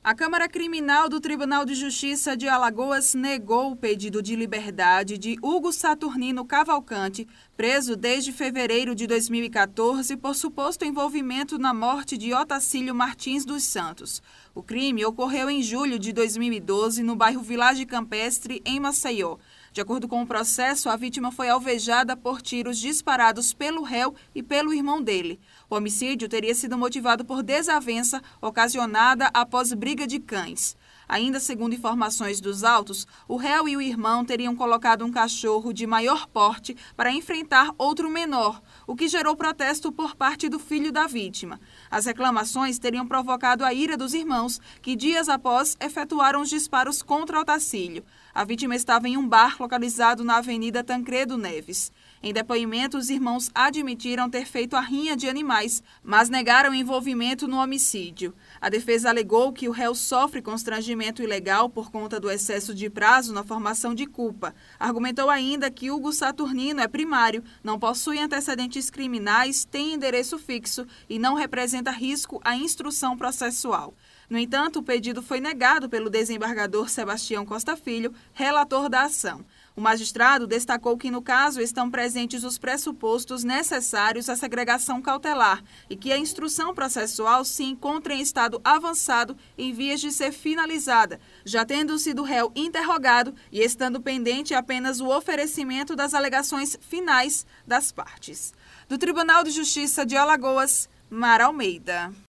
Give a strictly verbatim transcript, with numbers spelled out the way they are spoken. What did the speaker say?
A Câmara Criminal do Tribunal de Justiça de Alagoas negou o pedido de liberdade de Hugo Saturnino Cavalcante, preso desde fevereiro de dois mil e quatorze por suposto envolvimento na morte de Otacílio Martins dos Santos. O crime ocorreu em julho de dois mil e doze no bairro Vilagem Campestre, em Maceió. De acordo com o processo, a vítima foi alvejada por tiros disparados pelo réu e pelo irmão dele. O homicídio teria sido motivado por desavença ocasionada após briga de cães. Ainda segundo informações dos autos, o réu e o irmão teriam colocado um cachorro de maior porte para enfrentar outro menor, o que gerou protesto por parte do filho da vítima. As reclamações teriam provocado a ira dos irmãos, que dias após efetuaram os disparos contra Otacílio. A vítima estava em um bar localizado na Avenida Tancredo Neves. Em depoimento, os irmãos admitiram ter feito a rinha de animais, mas negaram envolvimento no homicídio. A defesa alegou que o réu sofre constrangimento ilegal por conta do excesso de prazo na formação de culpa. Argumentou ainda que Hugo Saturnino é primário, não possui antecedentes criminais, tem endereço fixo e não representa risco à instrução processual. No entanto, o pedido foi negado pelo desembargador Sebastião Costa Filho, relator da ação. O magistrado destacou que, no caso, estão presentes os pressupostos necessários à segregação cautelar e que a instrução processual se encontra em estado avançado em vias de ser finalizada, já tendo sido o réu interrogado e estando pendente apenas o oferecimento das alegações finais das partes. Do Tribunal de Justiça de Alagoas, Mara Almeida.